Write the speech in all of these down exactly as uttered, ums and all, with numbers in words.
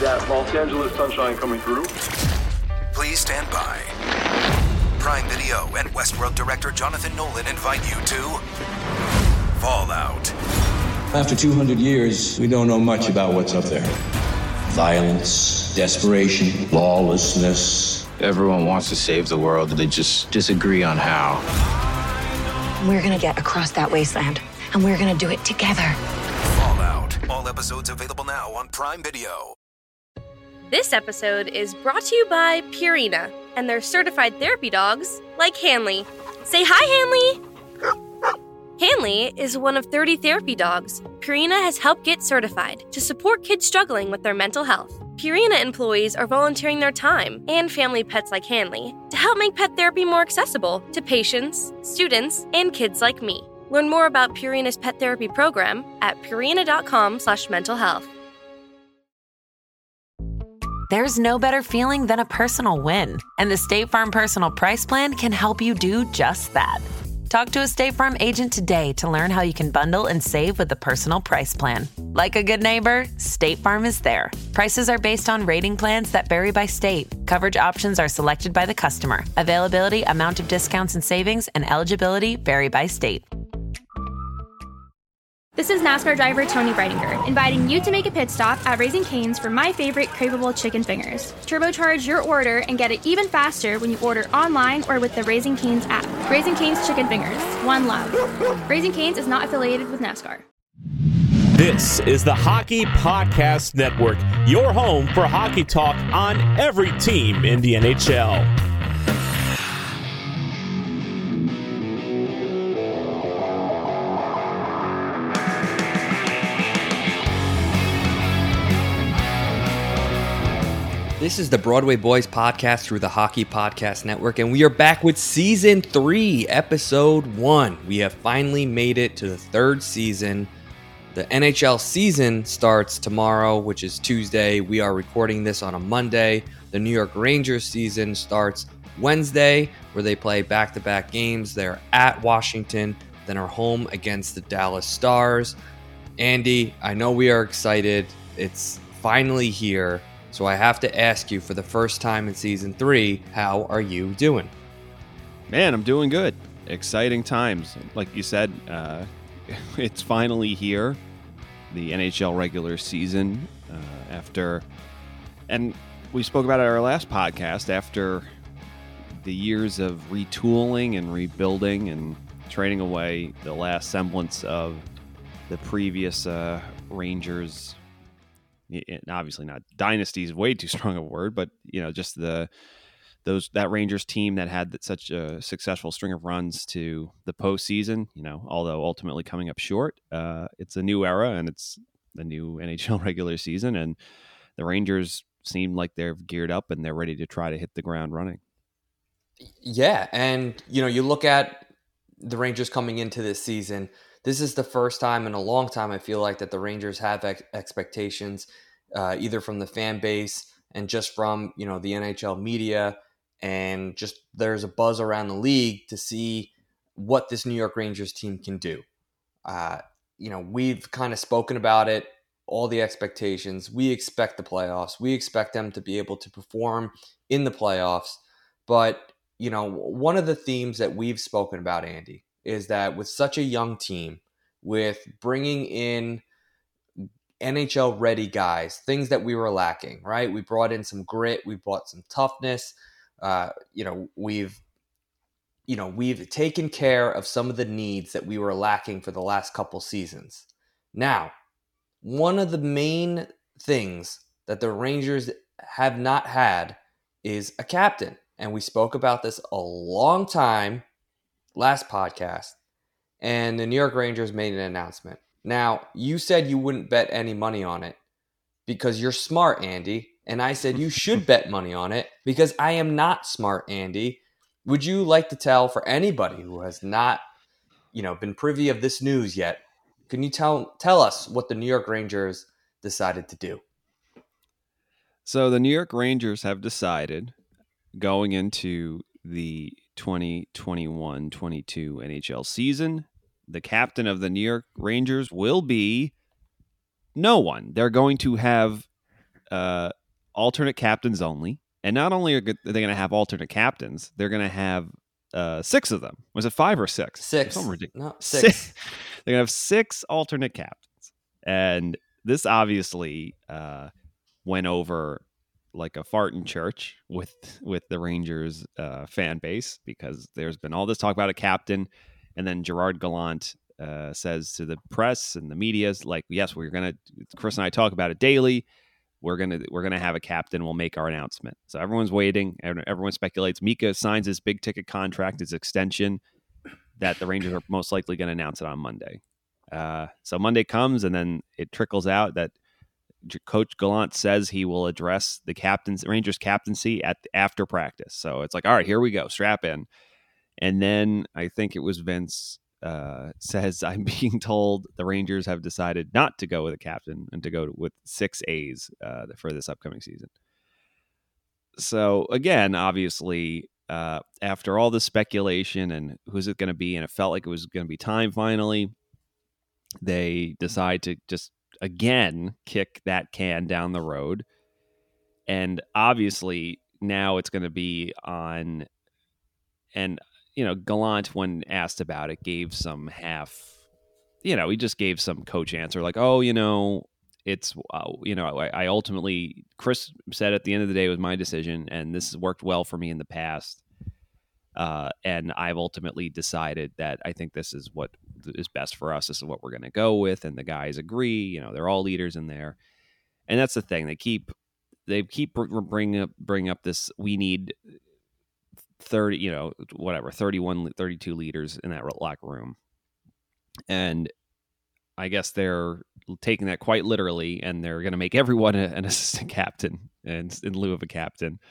that Los Angeles sunshine coming through. Please stand by. Prime Video and Westworld director Jonathan Nolan invite you to Fallout. After two hundred years, we don't know much about what's up there. Violence, desperation, lawlessness. Everyone wants to save the world, they just disagree on how. We're gonna get across that wasteland, and we're gonna do it together. Fallout. All episodes available now on Prime Video. This episode is brought to you by Purina and their certified therapy dogs like Hanley. Say hi, Hanley! Hanley is one of thirty therapy dogs Purina has helped get certified to support kids struggling with their mental health. Purina employees are volunteering their time and family pets like Hanley to help make pet therapy more accessible to patients, students, and kids like me. Learn more about Purina's pet therapy program at purina.com slash mental health. There's no better feeling than a personal win, and the State Farm Personal Price Plan can help you do just that. Talk to a State Farm agent today to learn how you can bundle and save with the Personal Price Plan. Like a good neighbor, State Farm is there. Prices are based on rating plans that vary by state. Coverage options are selected by the customer. Availability, amount of discounts and savings, and eligibility vary by state. This is NASCAR driver Tony Breidinger, inviting you to make a pit stop at Raising Cane's for my favorite craveable chicken fingers. Turbocharge your order and get it even faster when you order online or with the Raising Cane's app. Raising Cane's Chicken Fingers, one love. Raising Cane's is not affiliated with NASCAR. This is the Hockey Podcast Network, your home for hockey talk on every team in the N H L. This is the Broadway Boys podcast through the Hockey Podcast Network, and we are back with Season three, Episode one. We have finally made it to the third season. The N H L season starts tomorrow, which is Tuesday. We are recording this on a Monday. The New York Rangers season starts Wednesday, where they play back-to-back games. They're at Washington, then are home against the Dallas Stars. Andy, I know we are excited. It's finally here. So I have to ask you, for the first time in season three, how are you doing? Man, I'm doing good. Exciting times. Like you said, uh, it's finally here, the N H L regular season. Uh, after, and we spoke about it at our last podcast, after the years of retooling and rebuilding and trading away the last semblance of the previous uh, Rangers. Obviously not dynasty is way too strong a word, but you know, just the those that Rangers team that had such a successful string of runs to the postseason. You know, although ultimately coming up short. Uh, it's a new era, and it's the new N H L regular season, and the Rangers seem like they're geared up and they're ready to try to hit the ground running. Yeah, and you know, you look at the Rangers coming into this season. This is the first time in a long time, I feel like, that the Rangers have ex- expectations, uh, either from the fan base and just from, you know, the N H L media, and just there's a buzz around the league to see what this New York Rangers team can do. Uh, you know, we've kind of spoken about it, all the expectations. We expect the playoffs. We expect them to be able to perform in the playoffs. But, you know, one of the themes that we've spoken about, Andy, is that with such a young team, with bringing in N H L-ready guys, things that we were lacking, right? We brought in some grit, we brought some toughness. Uh, you know, we've, you know, we've taken care of some of the needs that we were lacking for the last couple seasons. Now, one of the main things that the Rangers have not had is a captain, and we spoke about this a long time last podcast, and the New York Rangers made an announcement. Now, you said you wouldn't bet any money on it because you're smart, Andy, and I said you should bet money on it because I am not smart, Andy. Would you like to tell, for anybody who has not, you know, been privy of this news yet, can you tell tell us what the New York Rangers decided to do? So the New York Rangers have decided, going into the twenty twenty-one twenty-two N H L season, the captain of the New York Rangers will be no one. They're going to have uh, alternate captains only. And not only are they going to have alternate captains, they're going to have uh, six of them. Was it five or six? Six. Something ridiculous. No, six. six. They're going to have six alternate captains. And this obviously uh, went over like a fart in church with with the Rangers uh, fan base, because there's been all this talk about a captain. And then Gerard Gallant uh, says to the press and the media, like, yes, we're going to, Chris and I talk about it daily. We're going to, we're going to have a captain. We'll make our announcement. So everyone's waiting. Everyone speculates Mika signs his big ticket contract, his extension, that the Rangers are most likely going to announce it on Monday. Uh, so Monday comes, and then it trickles out that Coach Gallant says he will address the captain's Rangers captaincy at after practice. So it's like, all right, here we go, strap in. And then I think it was Vince uh, says, I'm being told the Rangers have decided not to go with a captain and to go with six A's uh, for this upcoming season. So again, obviously, uh, after all the speculation and who's it going to be, and it felt like it was going to be time finally, they decide to just again kick that can down the road. And obviously now it's going to be on, and you know, Gallant, when asked about it, gave some half, you know, he just gave some coach answer like, oh, you know, it's, uh, you know, I, I ultimately, Chris said at the end of the day it was my decision, and this has worked well for me in the past. Uh, and I've ultimately decided that I think this is what is best for us. This is what we're going to go with. And the guys agree, you know, they're all leaders in there. And that's the thing. They keep, they keep bringing up, bring up this, we need thirty, you know, whatever, thirty-one, thirty-two leaders in that locker room. And I guess they're taking that quite literally, and they're going to make everyone a, an assistant captain and in lieu of a captain.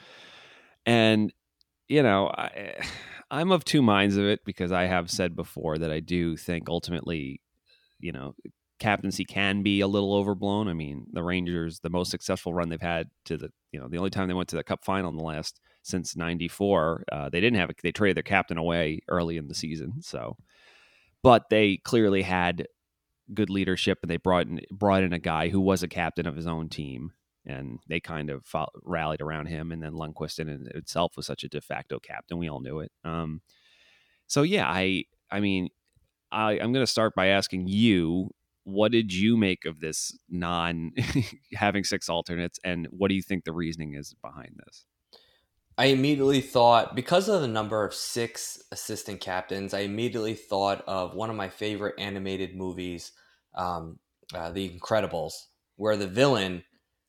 And, you know, I, I'm of two minds of it, because I have said before that I do think ultimately, you know, captaincy can be a little overblown. I mean, the Rangers, the most successful run they've had to the, you know, the only time they went to the Cup final in the last since ninety-four, uh, they didn't have a, they traded their captain away early in the season. So, but they clearly had good leadership, and they brought in, brought in a guy who was a captain of his own team, and they kind of fought, rallied around him. And then Lundqvist in itself was such a de facto captain. We all knew it. Um, so yeah, I, I mean, I, I'm going to start by asking you, what did you make of this non having six alternates, and what do you think the reasoning is behind this? I immediately thought, because of the number of six assistant captains, I immediately thought of one of my favorite animated movies, um, uh, The Incredibles, where the villain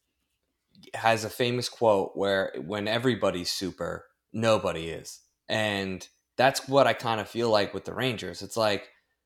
has a famous quote where when everybody's super, nobody is. And that's what I kind of feel like with the Rangers. It's like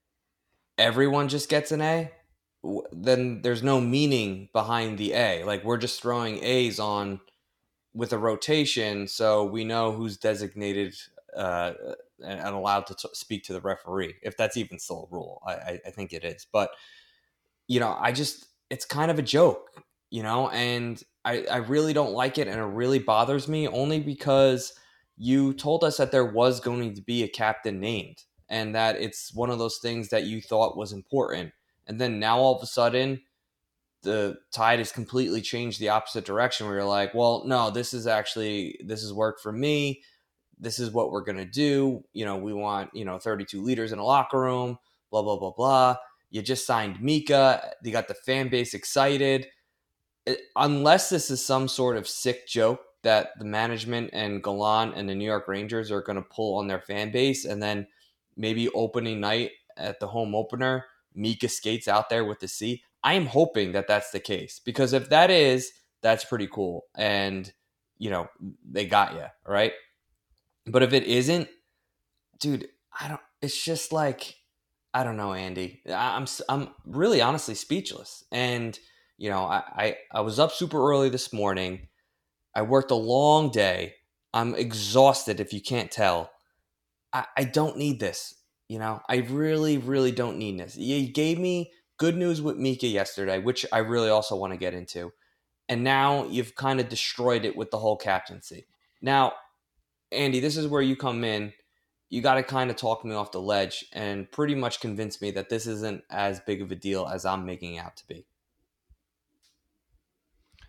everyone just gets an A, then there's no meaning behind the A. Like, we're just throwing A's on with a rotation, so we know who's designated uh, and allowed to t- speak to the referee, if that's even still a rule. I, I think it is. But, you know, I just, it's kind of a joke, you know, and I, I really don't like it, and it really bothers me, only because you told us that there was going to be a captain named, and that it's one of those things that you thought was important. And then now all of a sudden, the tide has completely changed the opposite direction, where you're like, well, no, this is actually, this has worked for me. This is what we're going to do. You know, we want, you know, thirty-two leaders in a locker room, blah, blah, blah, blah. You just signed Mika. You got the fan base excited. It, unless this is some sort of sick joke that the management and Gallant and the New York Rangers are going to pull on their fan base, and then maybe opening night at the home opener, Mika skates out there with the C. I am hoping that that's the case, because if that is, that's pretty cool. And, you know, they got you, right? But if it isn't, dude, I don't, it's just like, I don't know, Andy. I'm, I'm really honestly speechless. And, you know, I, I, I was up super early this morning. I worked a long day. I'm exhausted, if you can't tell. I, I don't need this. You know, I really, really don't need this. You gave me good news with Mika yesterday, which I really also want to get into. And now you've kind of destroyed it with the whole captaincy. Now, Andy, this is where you come in. You got to kind of talk me off the ledge and pretty much convince me that this isn't as big of a deal as I'm making it out to be.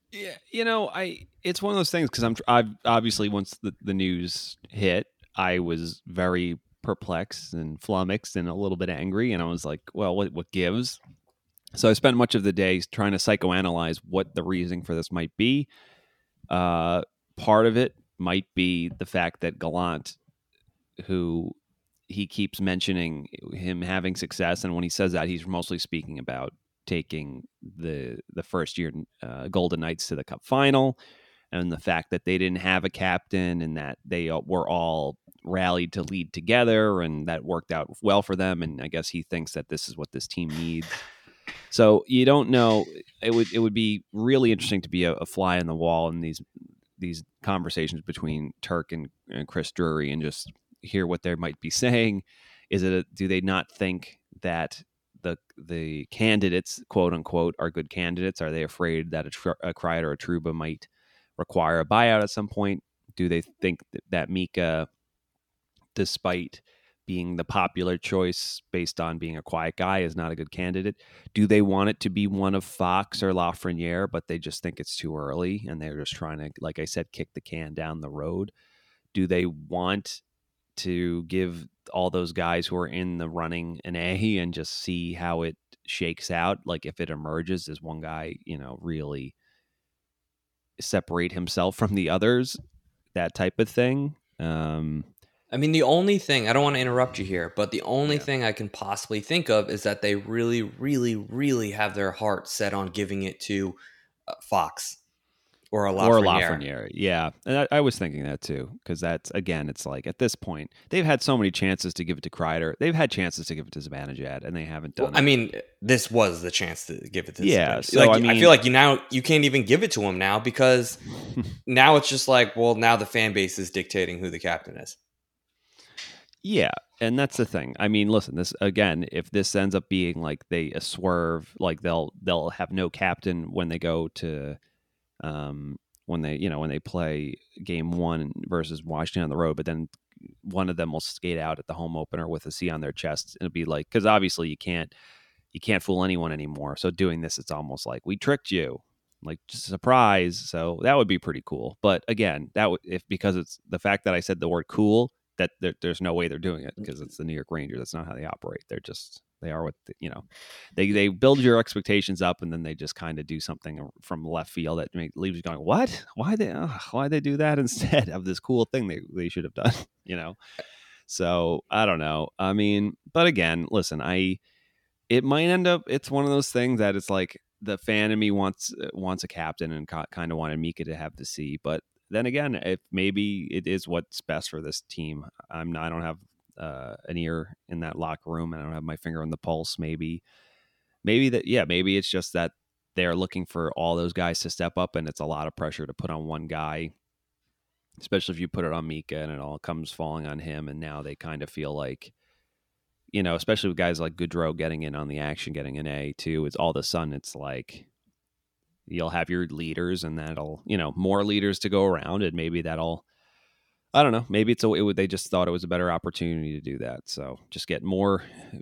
Yeah, you know, I it's one of those things because I'm I've obviously once the, the news hit, I was very perplexed and flummoxed and a little bit angry, and I was like, well, what what gives? So I spent much of the day trying to psychoanalyze what the reasoning for this might be. Uh, part of it might be the fact that Gallant, who he keeps mentioning him having success, and when he says that, he's mostly speaking about taking the the first year uh, Golden Knights to the Cup final, and the fact that they didn't have a captain and that they were all rallied to lead together, and that worked out well for them. And I guess he thinks that this is what this team needs. So you don't know. It would it would be really interesting to be a, a fly on the wall in these these conversations between Turk and, and Chris Drury and just hear what they might be saying. Is it a, do they not think that the the candidates, quote unquote, are good candidates? Are they afraid that a, a Kreider or a Trouba might require a buyout at some point? Do they think that, that Mika, despite being the popular choice based on being a quiet guy, is not a good candidate? Do they want it to be one of Fox or Lafreniere, but they just think it's too early and they're just trying to, like I said, kick the can down the road? Do they want to give all those guys who are in the running an A and just see how it shakes out? Like if it emerges, does one guy, you know, really separate himself from the others? That type of thing. Um, I mean, the only thing, I don't want to interrupt you here, but the only yeah. thing I can possibly think of is that they really, really, really have their heart set on giving it to uh, Fox or a Lafreniere. Or Lafreniere, yeah. And I, I was thinking that too, because that's, again, it's like at this point, they've had so many chances to give it to Kreider. They've had chances to give it to Zibanejad, and they haven't done well, it. I mean, this was the chance to give it to yeah, Zibanejad. so like, I, mean, I feel like you now you can't even give it to him now because now it's just like, well, now the fan base is dictating who the captain is. Yeah, and that's the thing. I mean, listen, this again, if this ends up being like they a swerve, like they'll they'll have no captain when they go to um when they, you know, when they play game one versus Washington on the road, but then one of them will skate out at the home opener with a C on their chest. It'll be like, because obviously you can't you can't fool anyone anymore. So doing this, it's almost like we tricked you, like surprise. So that would be pretty cool. But again, that would, if because it's the fact that I said the word cool, that there, there's no way they're doing it because it's the New York Rangers. That's not how they operate. They're just, they are what, the, you know, they, they build your expectations up and then they just kind of do something from left field that make, leaves you going, what, why they, oh, why they do that instead of this cool thing they, they should have done, you know? So I don't know. I mean, but again, listen, I, it might end up, it's one of those things that it's like the fan in me wants, wants a captain and ca- kind of wanted Mika to have the C, but then again, if maybe it is what's best for this team. I'm not, I don't have uh, an ear in that locker room. I don't have my finger on the pulse. Maybe, maybe that, yeah, maybe it's just that they're looking for all those guys to step up, and it's a lot of pressure to put on one guy, especially if you put it on Mika and it all comes falling on him. And now they kind of feel like, you know, especially with guys like Goudreau getting in on the action, getting an A too. It's all of a sudden it's like, you'll have your leaders and that'll, you know, more leaders to go around, and maybe that'll, I don't know, maybe it's a, it would, they just thought it was a better opportunity to do that. So just get more,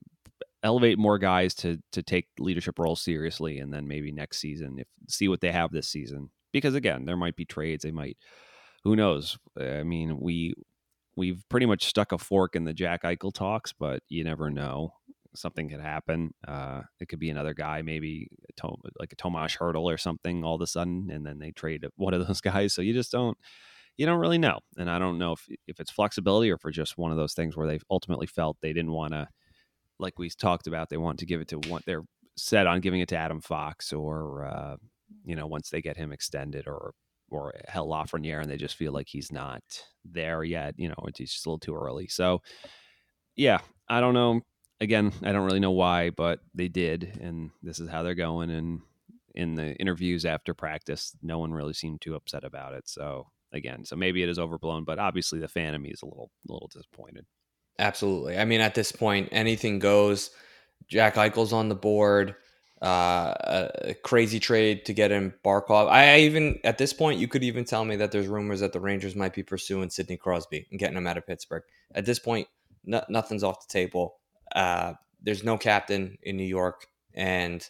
elevate more guys to, to take leadership roles seriously. And then maybe next season, if see what they have this season, because again, there might be trades. They might, who knows? I mean, we, we've pretty much stuck a fork in the Jack Eichel talks, but you never know. Something could happen. Uh, it could be another guy, maybe a Tom, like a Tomas Hertl or something all of a sudden, and then they trade one of those guys. So you just don't, you don't really know. And I don't know if, if it's flexibility or for just one of those things where they ultimately felt they didn't want to, like we talked about, they want to give it to one, they're set on giving it to Adam Fox or, uh, you know, once they get him extended or, or hell Lafreniere, and they just feel like he's not there yet, you know, it's just a little too early. So yeah, I don't know. Again, I don't really know why, but they did, and this is how they're going. And in the interviews after practice, no one really seemed too upset about it. So again, so maybe it is overblown, but obviously the fan of me is a little, a little disappointed. Absolutely. I mean, at this point, anything goes. Jack Eichel's on the board. Uh, a, a crazy trade to get him Barkov. I, I even at this point, you could even tell me that there's rumors that the Rangers might be pursuing Sidney Crosby and getting him out of Pittsburgh. At this point, no, nothing's off the table. Uh, there's no captain in New York, and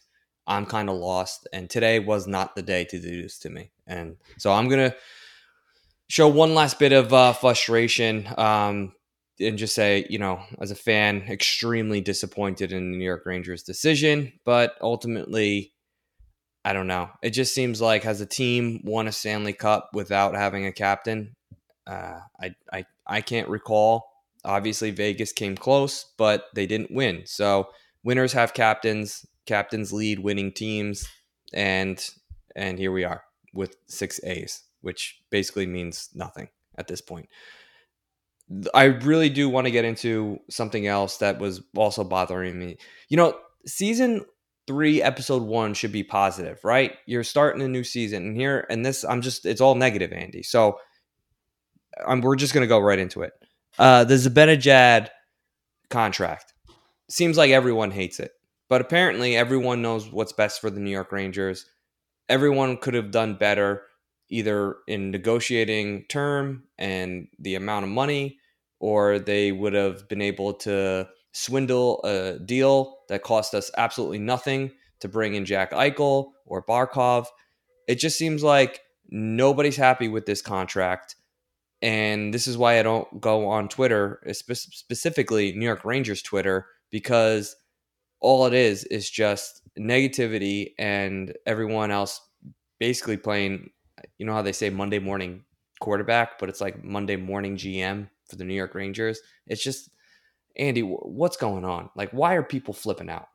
I'm kind of lost. And today was not the day to do this to me. And so I'm going to show one last bit of uh, frustration um, and just say, you know, as a fan, extremely disappointed in the New York Rangers decision. But ultimately, I don't know. It just seems like has a team won a Stanley Cup without having a captain? Uh, I, I, I can't recall. Obviously, Vegas came close, but they didn't win. So winners have captains. Captains lead winning teams. And and here we are with six A's, which basically means nothing at this point. I really do want to get into something else that was also bothering me. You know, season three, episode one should be positive, right? You're starting a new season, and here, and this, I'm just, it's all negative, Andy. So I'm, we're just going to go right into it. Uh, the Zibanejad contract. Seems like everyone hates it, but apparently everyone knows what's best for the New York Rangers. Everyone could have done better, either in negotiating term and the amount of money, or they would have been able to swindle a deal that cost us absolutely nothing to bring in Jack Eichel or Barkov. It just seems like nobody's happy with this contract. And this is why I don't go on Twitter, specifically New York Rangers Twitter, because all it is is just negativity and everyone else basically playing, you know how they say Monday morning quarterback, but it's like Monday morning G M for the New York Rangers. It's just, Andy, what's going on? Like, why are people flipping out?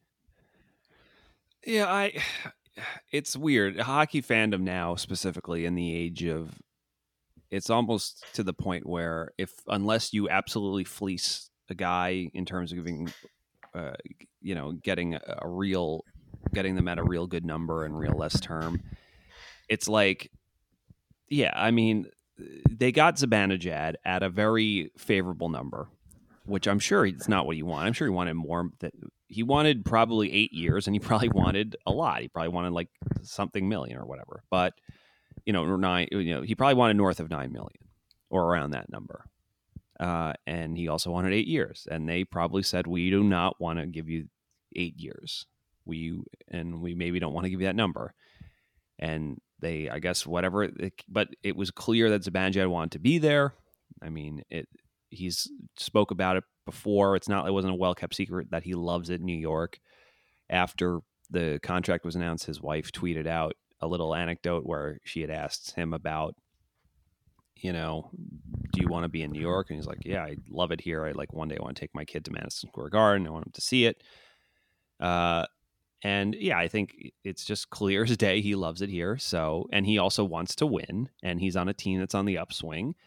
Yeah, I. It's weird. Hockey fandom now, specifically in the age of, it's almost to the point where if unless you absolutely fleece a guy in terms of giving, uh, you know, getting a, a real, getting them at a real good number and real less term, it's like, yeah, I mean, they got Zibanejad at a very favorable number, which I'm sure it's not what he wanted. I'm sure he wanted more. That he wanted probably eight years, and he probably wanted a lot. He probably wanted like something million or whatever. But you know, nine. You know, he probably wanted north of nine million or around that number. Uh, and he also wanted eight years, and they probably said, "We do not want to give you eight years. We and we maybe don't want to give you that number." And they, I guess, whatever. It, but it was clear that Zibanejad wanted to be there. I mean, it. He's spoke about it before. It's not. It wasn't a well-kept secret that he loves it in New York. After the contract was announced, his wife tweeted out a little anecdote where she had asked him about, you know, do you want to be in New York? And he's like, yeah, I love it here. I like one day I want to take my kid to Madison Square Garden. I want him to see it. Uh, and yeah, I think it's just clear as day. He loves it here. So, and he also wants to win, and he's on a team that's on the upswing.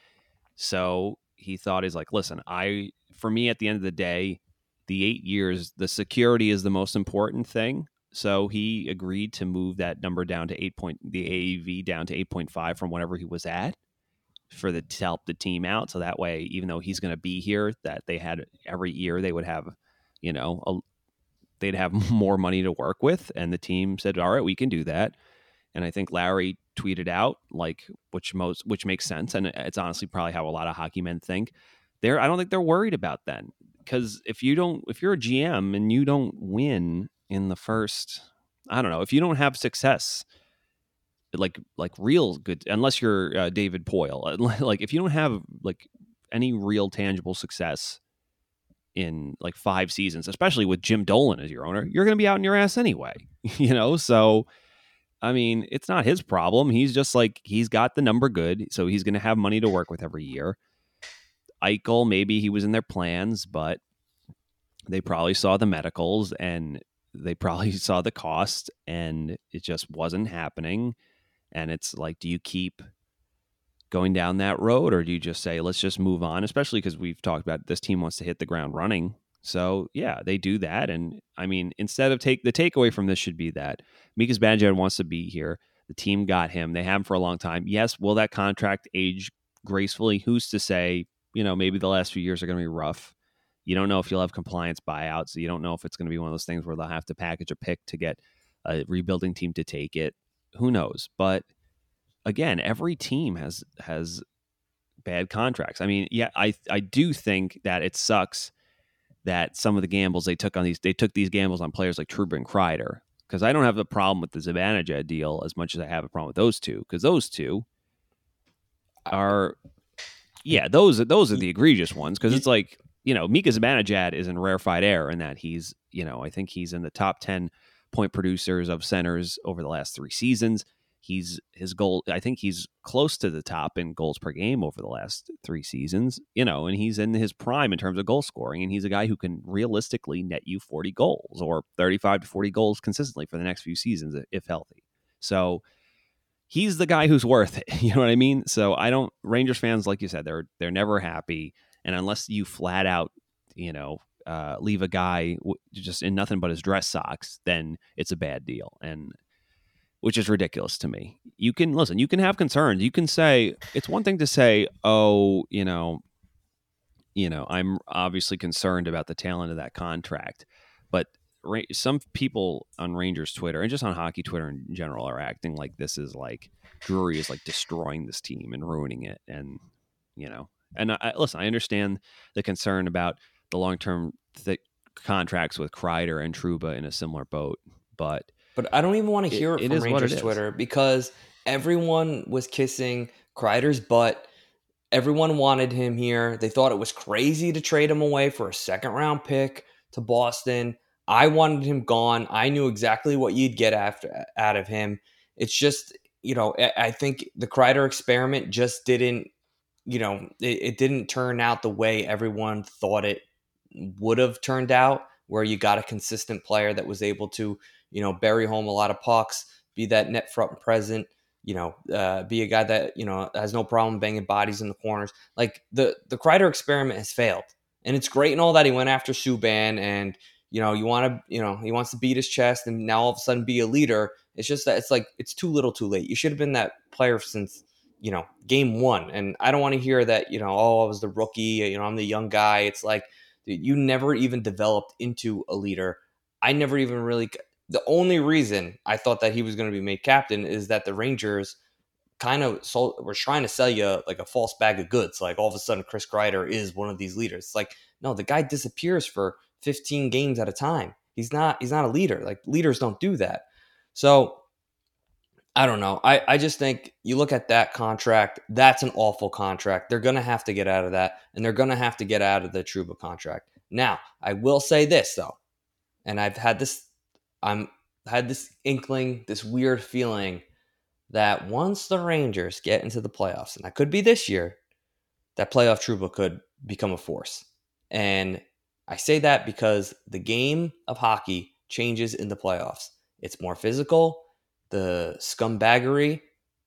So he thought, he's like, listen, I, for me, at the end of the day, the eight years, the security is the most important thing. So he agreed to move that number down to eight point, the A A V down to eight point five from whatever he was at for the, to help the team out. So that way, even though he's going to be here, that they had every year, they would have, you know, a, they'd have more money to work with. And the team said, all right, we can do that. And I think Larry tweeted out, like, which most, which makes sense. And it's honestly probably how a lot of hockey men think. They're, I don't think they're worried about that, because if you don't, if you're a G M and you don't win in the first, I don't know, if you don't have success, like, like real good, unless you're uh, David Poile, like if you don't have like any real tangible success in like five seasons, especially with Jim Dolan as your owner, you're going to be out in your ass anyway, you know? So, I mean, it's not his problem. He's just like, he's got the number good, so he's going to have money to work with every year. Eichel, maybe he was in their plans, but they probably saw the medicals and they probably saw the cost, and it just wasn't happening. And it's like, do you keep going down that road, or do you just say, let's just move on? Especially because we've talked about this team wants to hit the ground running. So yeah, they do that. And I mean, instead of take the takeaway from this should be that Mika Zibanejad wants to be here. The team got him. They have him for a long time. Yes. Will that contract age gracefully? Who's to say? You know, maybe the last few years are going to be rough. You don't know if you'll have compliance buyouts. So you don't know if it's going to be one of those things where they'll have to package a pick to get a rebuilding team to take it. Who knows? But again, every team has has bad contracts. I mean, yeah, I I do think that it sucks that some of the gambles they took on these, they took these gambles on players like Trouba and Kreider, because I don't have a problem with the Zibanejad deal as much as I have a problem with those two, because those two are, yeah, those, those are the egregious ones, because it's like, you know, Mika Zibanejad is in rarefied air in that he's, you know, I think he's in the top ten point producers of centers over the last three seasons. He's his goal. I think he's close to the top in goals per game over the last three seasons, you know, and he's in his prime in terms of goal scoring. And he's a guy who can realistically net you forty goals or thirty-five to forty goals consistently for the next few seasons, if healthy. So he's the guy who's worth it. You know what I mean? So I don't, Rangers fans, like you said, they're, they're never happy. And unless you flat out, you know, uh, leave a guy w- just in nothing but his dress socks, then it's a bad deal. And which is ridiculous to me. You can listen, you can have concerns. You can say, it's one thing to say, oh, you know, you know, I'm obviously concerned about the talent of that contract, but ra- some people on Rangers Twitter and just on hockey Twitter in general are acting like this is like Drury is like destroying this team and ruining it. And, you know, and I, listen, I understand the concern about the long-term th- contracts with Kreider and Trouba in a similar boat, but But I don't even want to hear it, it from Rangers it Twitter because everyone was kissing Kreider's butt. Everyone wanted him here. They thought it was crazy to trade him away for a second round pick to Boston. I wanted him gone. I knew exactly what you'd get after out of him. It's just, you know, I think the Kreider experiment just didn't, you know, it, it didn't turn out the way everyone thought it would have turned out, where you got a consistent player that was able to, you know, bury home a lot of pucks, be that net front present, you know, uh, be a guy that, you know, has no problem banging bodies in the corners. Like the, the Kreider experiment has failed. And it's great and all that he went after Subban and, you know, you want to, you know, he wants to beat his chest and now all of a sudden be a leader. It's just that it's like, it's too little too late. You should have been that player since, you know, game one. And I don't want to hear that, you know, oh, I was the rookie, you know, I'm the young guy. It's like, dude, you never even developed into a leader. I never even really... The only reason I thought that he was going to be made captain is that the Rangers kind of sold, were trying to sell you like a false bag of goods. Like all of a sudden Chris Kreider is one of these leaders. It's like, no, the guy disappears for fifteen games at a time. He's not, he's not a leader. Like leaders don't do that. So I don't know. I, I just think you look at that contract, that's an awful contract. They're going to have to get out of that, and they're going to have to get out of the Trouba contract. Now, I will say this though, and I've had this I'm had this inkling, this weird feeling that once the Rangers get into the playoffs, and that could be this year, that playoff Trouba could become a force. And I say that because the game of hockey changes in the playoffs. It's more physical. The scumbaggery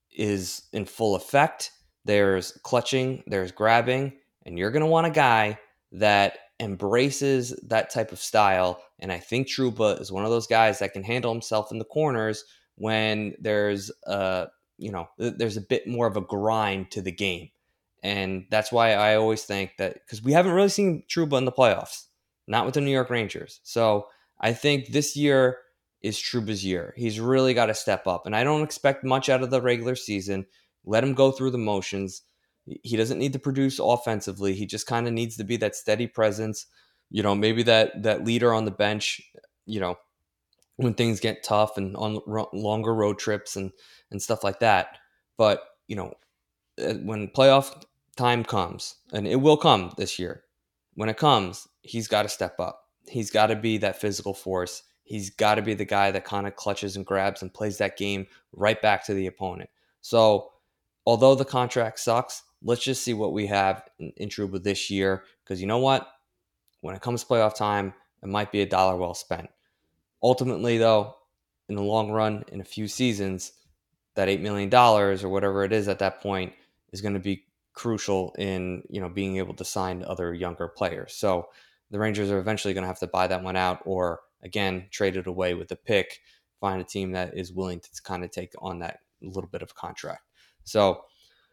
is in full effect. There's clutching, there's grabbing, and you're going to want a guy that embraces that type of style. And I think Trouba is one of those guys that can handle himself in the corners when there's a, you know, there's a bit more of a grind to the game. And that's why I always think that, because we haven't really seen Trouba in the playoffs, not with the New York Rangers. So I think this year is Trouba's year. He's really got to step up. And I don't expect much out of the regular season. Let him go through the motions. He doesn't need to produce offensively. He just kind of needs to be that steady presence, you know, maybe that that leader on the bench, you know, when things get tough and on ro- longer road trips and, and stuff like that. But, you know, when playoff time comes, and it will come this year, when it comes, he's got to step up. He's got to be that physical force. He's got to be the guy that kind of clutches and grabs and plays that game right back to the opponent. So although the contract sucks, let's just see what we have in, in Trouba this year. Because you know what? When it comes to playoff time, it might be a dollar well spent. Ultimately, though, in the long run, in a few seasons, that eight million dollars or whatever it is at that point is going to be crucial in, you know, being able to sign other younger players. So the Rangers are eventually going to have to buy that one out, or again, trade it away with a pick, find a team that is willing to kind of take on that little bit of contract. So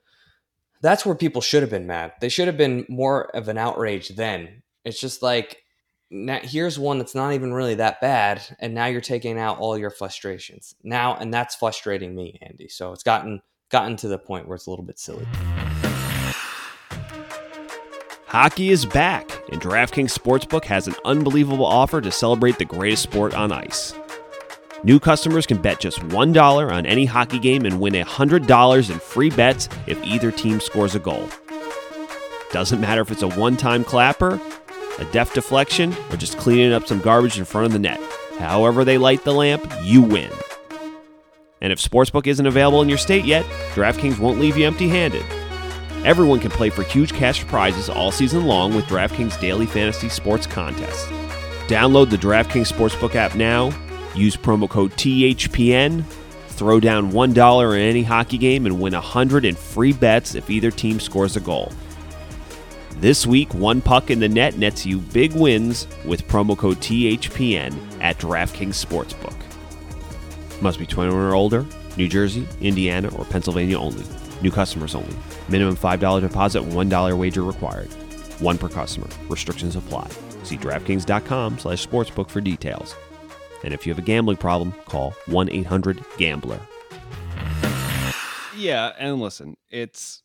that's where people should have been mad. They should have been more of an outrage then. It's just like, now here's one that's not even really that bad, and now you're taking out all your frustrations now, and that's frustrating me, Andy. So it's gotten gotten to the point where it's a little bit silly. Hockey is back, and DraftKings Sportsbook has an unbelievable offer to celebrate the greatest sport on ice. New customers can bet just one dollar on any hockey game and win one hundred dollars in free bets if either team scores a goal. Doesn't matter if it's a one-time clapper, a deft deflection, or just cleaning up some garbage in front of the net. However they light the lamp, you win. And if Sportsbook isn't available in your state yet, DraftKings won't leave you empty-handed. Everyone can play for huge cash prizes all season long with DraftKings Daily Fantasy Sports Contests. Download the DraftKings Sportsbook app now, use promo code T H P N, throw down one dollar in any hockey game, and win one hundred in free bets if either team scores a goal. This week, one puck in the net nets you big wins with promo code T H P N at DraftKings Sportsbook. Must be twenty-one or older, New Jersey, Indiana, or Pennsylvania only. New customers only. Minimum five dollars deposit, one dollar wager required. One per customer. Restrictions apply. See DraftKings.com slash sportsbook for details. And if you have a gambling problem, call one eight hundred gambler. Yeah, and listen, it's...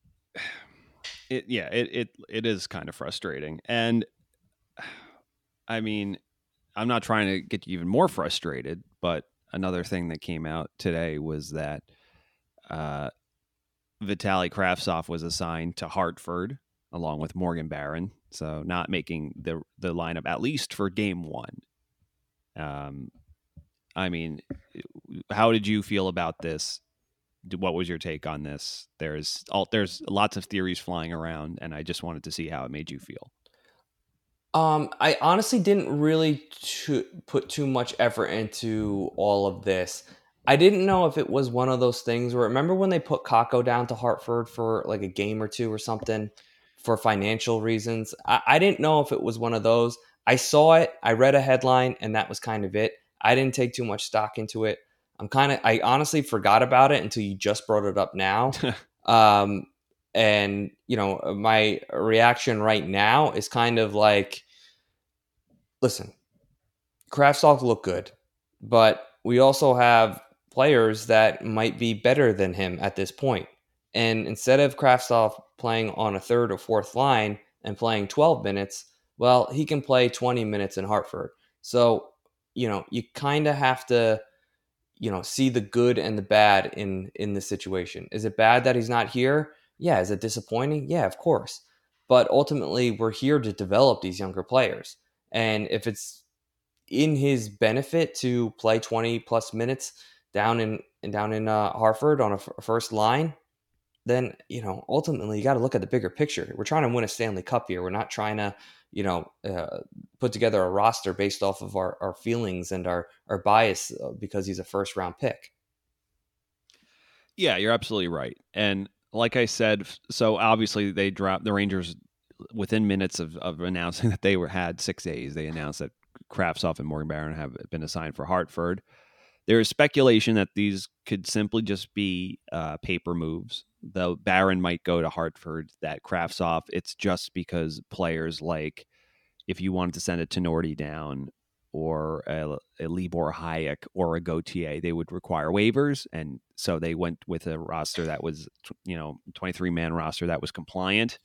It, yeah, it, it it is kind of frustrating. And, I mean, I'm not trying to get you even more frustrated, but another thing that came out today was that uh, Vitaly Kravtsov was assigned to Hartford along with Morgan Barron, so not making the the lineup at least for game one. Um, I mean, how did you feel about this? What was your take on this? There's all there's lots of theories flying around, and I just wanted to see how it made you feel. Um, I honestly didn't really to put too much effort into all of this. I didn't know if it was one of those things where, remember when they put Kakko down to Hartford for like a game or two or something for financial reasons? I, I didn't know if it was one of those. I saw it, I read a headline, and that was kind of it. I didn't take too much stock into it. I'm kind of, I honestly forgot about it until you just brought it up now. um, and, you know, my reaction right now is kind of like, listen, Kravtsov looked good, but we also have players that might be better than him at this point. And instead of Kravtsov playing on a third or fourth line and playing twelve minutes, well, he can play twenty minutes in Hartford. So, you know, you kind of have to, you know, see the good and the bad in, in this situation. Is it bad that he's not here? Yeah. Is it disappointing? Yeah, of course. But ultimately, we're here to develop these younger players. And if it's in his benefit to play twenty plus minutes down in down in uh, Hartford on a f- first line, then, you know, ultimately you got to look at the bigger picture. We're trying to win a Stanley Cup here. We're not trying to, you know, uh, put together a roster based off of our, our feelings and our, our bias because he's a first round pick. Yeah, you're absolutely right. And like I said, so obviously they dropped the Rangers within minutes of, of announcing that they were had six A's. They announced that Kravtsov and Morgan Barron have been assigned for Hartford. There is speculation that these could simply just be uh, paper moves. Though Barron might go to Hartford, that Kravtsov, it's just because players like, if you wanted to send a Tenorti down or a, a Libor Hayek or a Gauthier, they would require waivers. And so they went with a roster that was, you know, twenty-three man roster that was compliant.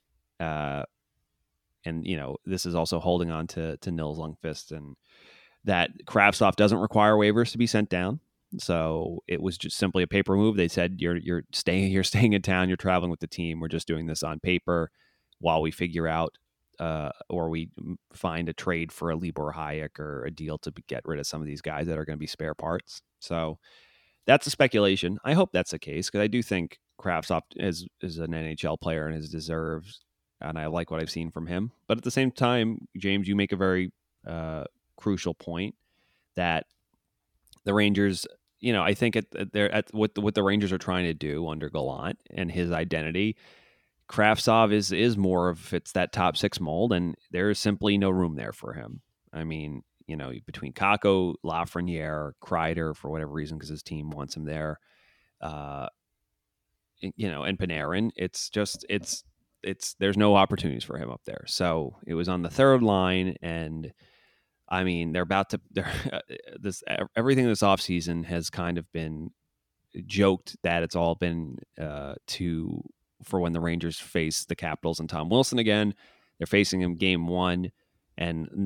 Uh, and, you know, this is also holding on to, to Nils Lundqvist, and that Kravtsov doesn't require waivers to be sent down. So it was just simply a paper move. They said, you're, you're staying, you're staying in town. You're traveling with the team. We're just doing this on paper while we figure out, uh, or we find a trade for a Libor Hayek or a deal to get rid of some of these guys that are going to be spare parts. So that's a speculation. I hope that's the case, because I do think Kravtsov is, is an N H L player and is deserves, and I like what I've seen from him. But at the same time, James, you make a very uh, crucial point that the Rangers, you know, I think at, at, they're at what the, what the Rangers are trying to do under Gallant and his identity, Kravtsov is is more of, it's that top six mold, and there is simply no room there for him. I mean, you know, between Kakko, Lafreniere, Kreider, for whatever reason, because his team wants him there, uh, you know, and Panarin, it's just, it's, it's, there's no opportunities for him up there. So it was on the third line, and I mean, they're about to, they're, this, everything this offseason has kind of been joked that it's all been uh, to, for when the Rangers face the Capitals and Tom Wilson again. They're facing him game one, and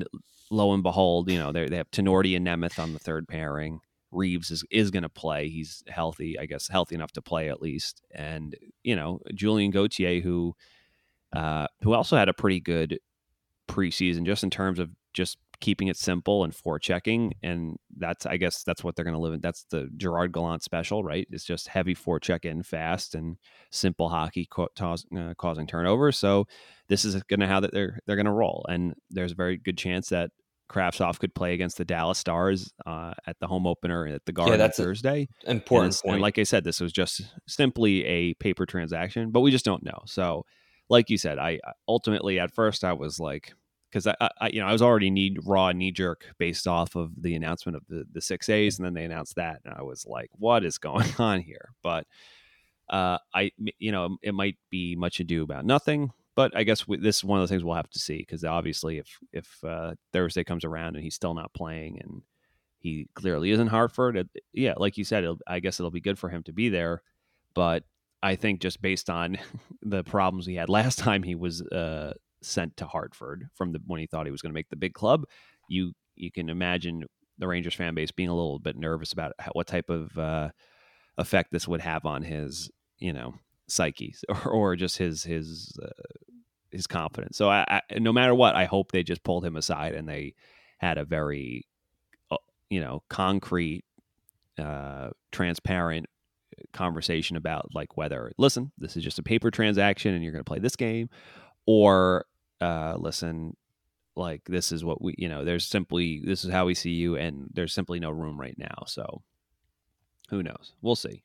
lo and behold, you know, they they have Tenorti and Nemeth on the third pairing. Reeves is, is going to play. He's healthy, I guess, healthy enough to play at least. And, you know, Julien Gauthier, who uh, who also had a pretty good preseason just in terms of just keeping it simple and forechecking. And that's, I guess, that's what they're going to live in. That's the Gerard Gallant special, right? It's just heavy forecheck in fast and simple hockey co- tos, uh, causing turnovers. So this is going to how that they're they're going to roll. And there's a very good chance that Kravtsov could play against the Dallas Stars uh, at the home opener at the Garden yeah, that's on Thursday. Important and, point. And like I said, this was just simply a paper transaction, but we just don't know. So, like you said, I ultimately at first I was like, because I, I, you know, I was already knee raw knee jerk based off of the announcement of the the six A's, and then they announced that, and I was like, what is going on here? But uh, I, you know, it might be much ado about nothing. But I guess we, this is one of the things we'll have to see, because obviously if if uh, Thursday comes around and he's still not playing and he clearly isn't Hartford, it, yeah, like you said, it'll, I guess it'll be good for him to be there. But I think just based on the problems he had last time he was uh, sent to Hartford from the when he thought he was going to make the big club, you you can imagine the Rangers fan base being a little bit nervous about how, what type of uh, effect this would have on his, you know, psyche or, or just his his uh, his confidence. So I, I, no matter what, I hope they just pulled him aside and they had a very, uh, you know, concrete, uh, transparent conversation about like whether, listen, this is just a paper transaction and you're going to play this game, or uh, listen, like this is what we, you know, there's simply, this is how we see you, and there's simply no room right now. So who knows? We'll see.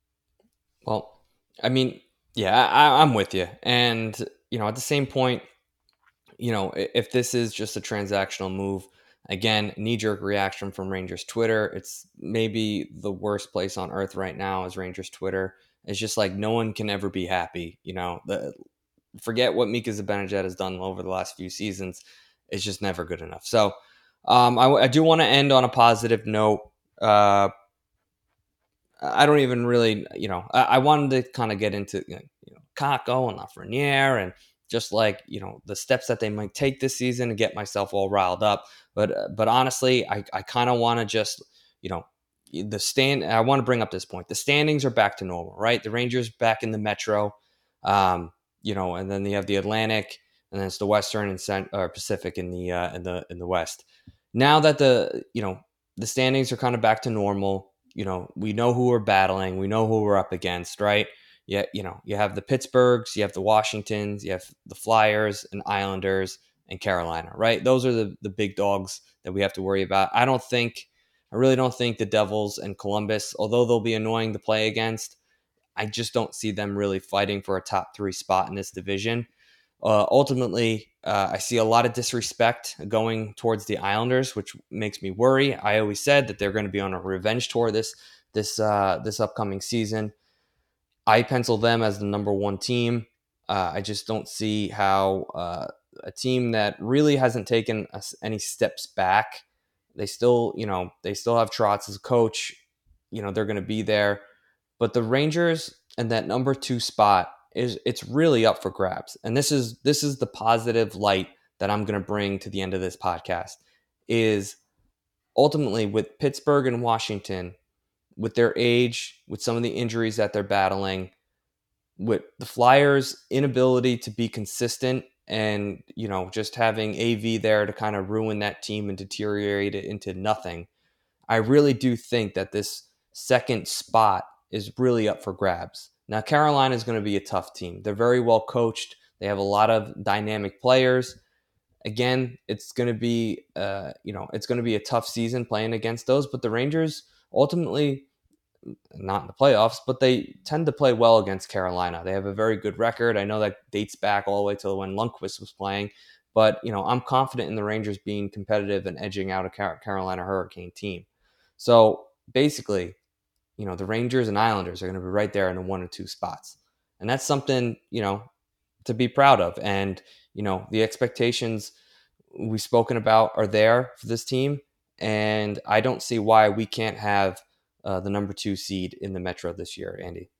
Well, I mean, yeah, I, I'm with you. And, you know, at the same point, you know, if this is just a transactional move, again, knee-jerk reaction from Rangers Twitter. It's maybe the worst place on earth right now is Rangers Twitter. It's just like no one can ever be happy. You know, the, forget what Mika Zibanejad has done over the last few seasons. It's just never good enough. So um, I, I do want to end on a positive note. Uh, I don't even really, you know, I, I wanted to kind of get into, you know, Kakko and Lafreniere and just like, you know, the steps that they might take this season and get myself all riled up. But, uh, but honestly, I, I kind of want to just, you know, the stand, I want to bring up this point. The standings are back to normal, right? The Rangers back in the Metro, um, you know, and then you have the Atlantic, and then it's the Western and Cent- or Pacific in the, uh, in the, in the West. Now that the, you know, the standings are kind of back to normal, you know, we know who we're battling. We know who we're up against, right? Yeah, you know, you have the Pittsburghs, you have the Washingtons, you have the Flyers and Islanders and Carolina, right? Those are the, the big dogs that we have to worry about. I don't think, I really don't think the Devils and Columbus, although they'll be annoying to play against, I just don't see them really fighting for a top three spot in this division. Uh, ultimately, uh, I see a lot of disrespect going towards the Islanders, which makes me worry. I always said that they're going to be on a revenge tour this this uh, this upcoming season. I pencil them as the number one team. Uh, I just don't see how uh, a team that really hasn't taken us any steps back. They still, you know, they still have Trotz as a coach. You know, they're going to be there, but the Rangers and that number two spot is it's really up for grabs. And this is this is the positive light that I'm going to bring to the end of this podcast is ultimately with Pittsburgh and Washington, with their age, with some of the injuries that they're battling, with the Flyers' inability to be consistent and, you know, just having A V there to kind of ruin that team and deteriorate it into nothing. I really do think that this second spot is really up for grabs. Now, Carolina is going to be a tough team. They're very well coached. They have a lot of dynamic players. Again, it's going to be, uh, you know, it's going to be a tough season playing against those. But the Rangers ultimately, not in the playoffs, but they tend to play well against Carolina. They have a very good record. I know that dates back all the way to when Lundqvist was playing. But, you know, I'm confident in the Rangers being competitive and edging out a Carolina Hurricane team. So basically, you know, the Rangers and Islanders are going to be right there in the one or two spots. And that's something, you know, to be proud of. And, you know, the expectations we've spoken about are there for this team. And I don't see why we can't have uh, the number two seed in the Metro this year, Andy.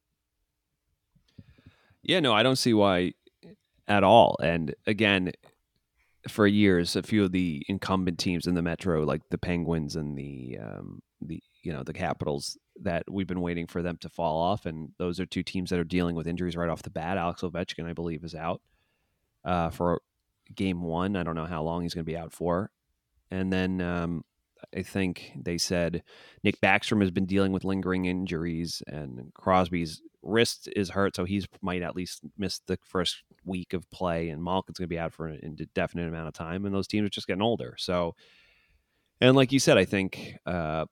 Yeah, no, I don't see why at all. And again, for years, a few of the incumbent teams in the Metro, like the Penguins and the um, the you know the Capitals, that we've been waiting for them to fall off, and those are two teams that are dealing with injuries right off the bat. Alex Ovechkin, I believe, is out uh, for game one. I don't know how long he's going to be out for, and then um, I think they said Nick Backstrom has been dealing with lingering injuries, and Crosby's wrist is hurt, so he's might at least miss the first week of play, and Malkin's going to be out for an indefinite amount of time, and those teams are just getting older. So, and like you said, I think uh,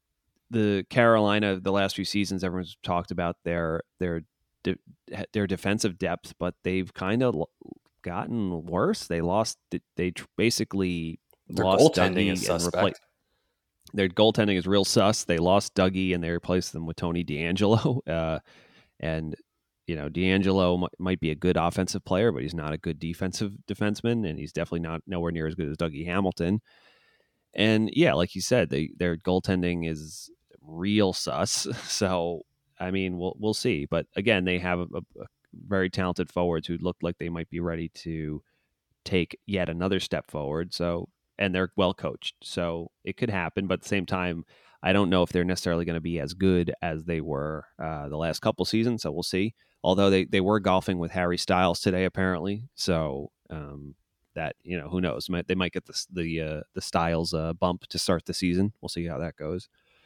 the Carolina, the last few seasons, everyone's talked about their their de- their defensive depth, but they've kind of gotten worse. They lost. They basically their lost goaltending Dougie is and suspect. Repla- their goaltending is real sus. They lost Dougie and they replaced them with Tony DeAngelo. Uh, and you know, DeAngelo m- might be a good offensive player, but he's not a good defensive defenseman, and he's definitely not nowhere near as good as Dougie Hamilton. And yeah, like you said, they their goaltending is real sus. So I mean, we'll we'll see. But again, they have a, a, a very talented forwards who look like they might be ready to take yet another step forward. So, and they're well coached, so it could happen. But at the same time, I don't know if they're necessarily going to be as good as they were uh, the last couple seasons. So we'll see. Although they, they were golfing with Harry Styles today, apparently. So um, that, you know, who knows? They might get the the uh, the Styles uh, bump to start the season. We'll see how that goes.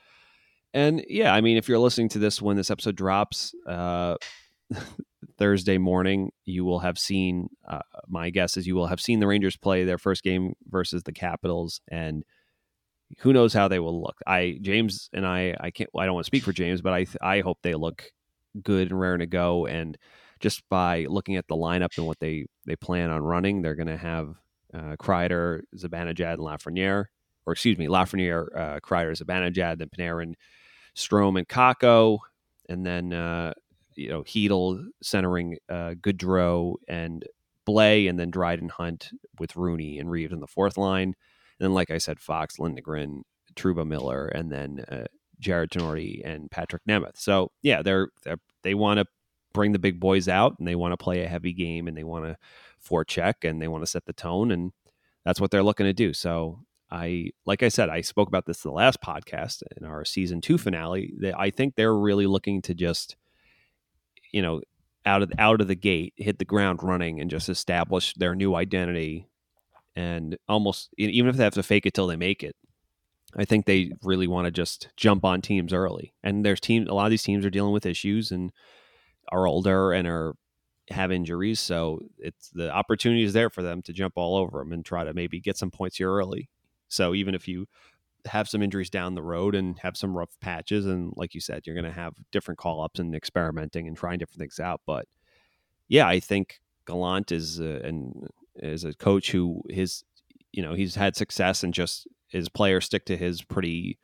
And yeah, I mean, if you're listening to this when this episode drops uh, Thursday morning, you will have seen. Uh, my guess is you will have seen the Rangers play their first game versus the Capitals, and who knows how they will look. I James and I I can't I don't want to speak for James, but I I hope they look good and raring to go. And just by looking at the lineup and what they they plan on running, they're going to have uh, Kreider, Zibanejad, and Lafreniere, or excuse me, Lafreniere, uh, Kreider, Zibanejad, then Panarin, Strome, and Kakko, and then uh, you know Hedl centering uh, Goodrow and Blais, and then Dryden Hunt with Rooney and Reeves in the fourth line. And then, like I said, Fox, Lindgren, Trouba Miller, and then uh, Jared Tenori and Patrick Nemeth. So, yeah, they're, they're they want to bring the big boys out, and they want to play a heavy game, and they want to forecheck, and they want to set the tone, and that's what they're looking to do. So, I like I said, I spoke about this in the last podcast in our season two finale. That I think they're really looking to just, you know, out of out of the gate, hit the ground running, and just establish their new identity. And almost, even if they have to fake it till they make it, I think they really want to just jump on teams early. And there's teams, a lot of these teams are dealing with issues and are older and are have injuries. So it's the opportunity is there for them to jump all over them and try to maybe get some points here early. So even if you have some injuries down the road and have some rough patches, and like you said, you're going to have different call ups and experimenting and trying different things out. But yeah, I think Gallant is uh, and. is a coach who his, you know, he's had success and just his players stick to his pretty,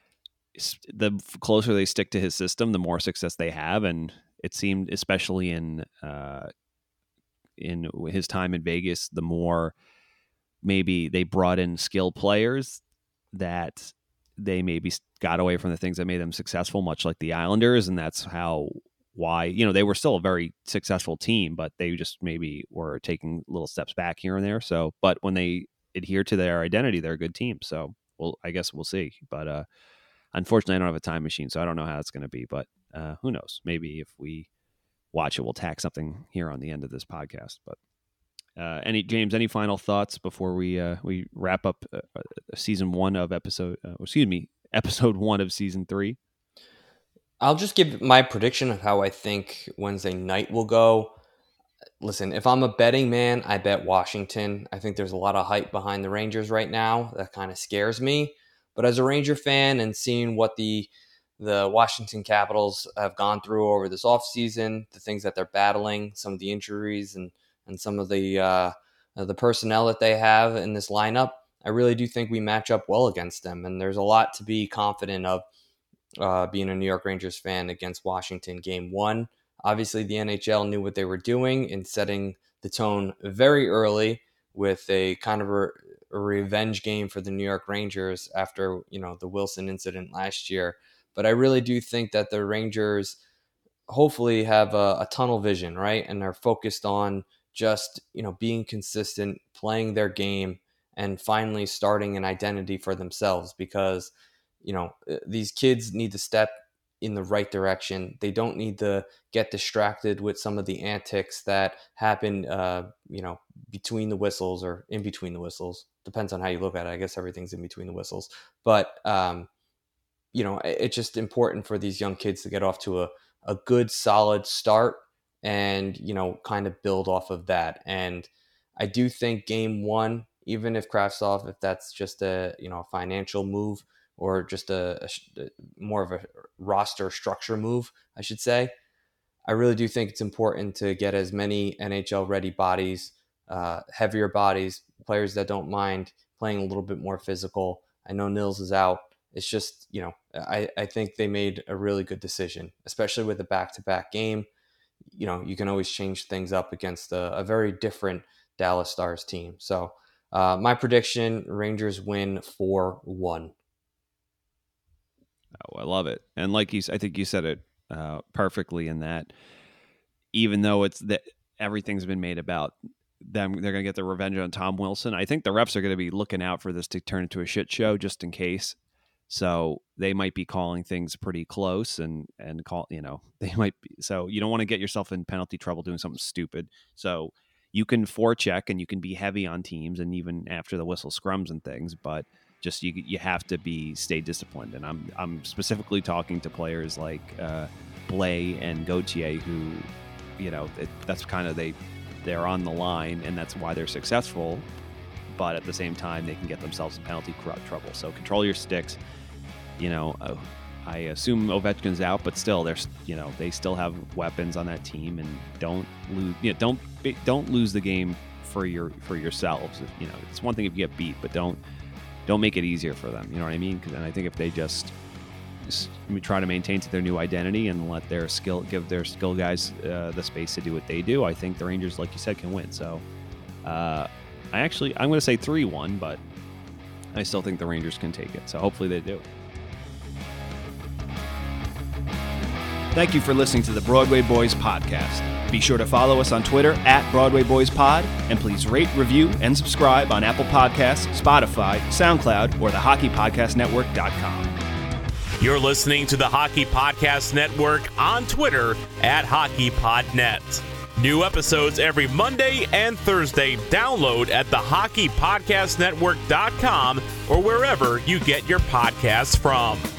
the closer they stick to his system, the more success they have. And it seemed, especially in, uh, in his time in Vegas, the more maybe they brought in skilled players that they maybe got away from the things that made them successful, much like the Islanders. And that's how, why, you know, they were still a very successful team, but they just maybe were taking little steps back here and there. So, but when they adhere to their identity, they're a good team. So, well, I guess we'll see. But uh, unfortunately, I don't have a time machine, so I don't know how it's going to be. But uh, who knows? Maybe if we watch it, we'll tack something here on the end of this podcast. But uh, any James, any final thoughts before we uh, we wrap up uh, season one of episode? Uh, excuse me, episode one of season three. I'll just give my prediction of how I think Wednesday night will go. Listen, if I'm a betting man, I bet Washington. I think there's a lot of hype behind the Rangers right now. That kind of scares me. But as a Ranger fan and seeing what the the Washington Capitals have gone through over this offseason, the things that they're battling, some of the injuries and, and some of the uh, the personnel that they have in this lineup, I really do think we match up well against them. And there's a lot to be confident of. Uh, being a New York Rangers fan against Washington game one. Obviously, the N H L knew what they were doing in setting the tone very early with a kind of a, a revenge game for the New York Rangers after, you know, the Wilson incident last year. But I really do think that the Rangers hopefully have a, a tunnel vision, right? And are focused on just, you know, being consistent, playing their game, and finally starting an identity for themselves, because, you know, these kids need to step in the right direction. They don't need to get distracted with some of the antics that happen, uh, you know, between the whistles or in between the whistles. Depends on how you look at it. I guess everything's in between the whistles. But, um, you know, it's just important for these young kids to get off to a, a good, solid start and, you know, kind of build off of that. And I do think game one, even if Kravtsov, if that's just a, you know, a financial move, or just a, a more of a roster structure move, I should say, I really do think it's important to get as many N H L ready bodies, uh, heavier bodies, players that don't mind playing a little bit more physical. I know Nils is out. It's just, you know, I, I think they made a really good decision, especially with the back-to-back game. You know, you can always change things up against a, a very different Dallas Stars team. So uh, my prediction, Rangers win four one. Oh, I love it. And like you, I think you said it uh, perfectly in that, even though it's that everything's been made about them, they're going to get their revenge on Tom Wilson. I think the refs are going to be looking out for this to turn into a shit show just in case. So they might be calling things pretty close and, and call, you know, they might be. So you don't want to get yourself in penalty trouble doing something stupid. So you can forecheck and you can be heavy on teams and even after the whistle scrums and things, but just you you have to be stay disciplined, and I'm I'm specifically talking to players like uh, Blais and Gauthier, who, you know, it, that's kind of they they're on the line, and that's why they're successful. But at the same time, they can get themselves in penalty trouble. So control your sticks. You know, uh, I assume Ovechkin's out, but still, there's you know they still have weapons on that team, and don't lose. You know, don't don't lose the game for your for yourselves. You know, it's one thing if you get beat, but don't. Don't make it easier for them. You know what I mean? And I think if they just, just try to maintain to their new identity and let their skill, give their skill guys uh, the space to do what they do, I think the Rangers, like you said, can win. So uh, I actually, I'm going to say three one, but I still think the Rangers can take it. So hopefully they do. Thank you for listening to the Broadway Boys podcast. Be sure to follow us on Twitter at Broadway Boys Pod, and please rate, review, and subscribe on Apple Podcasts, Spotify, SoundCloud, or the hockey podcast network dot com. You're listening to the Hockey Podcast Network on Twitter at HockeyPodNet. New episodes every Monday and Thursday. Download at the hockey podcast network dot com or wherever you get your podcasts from.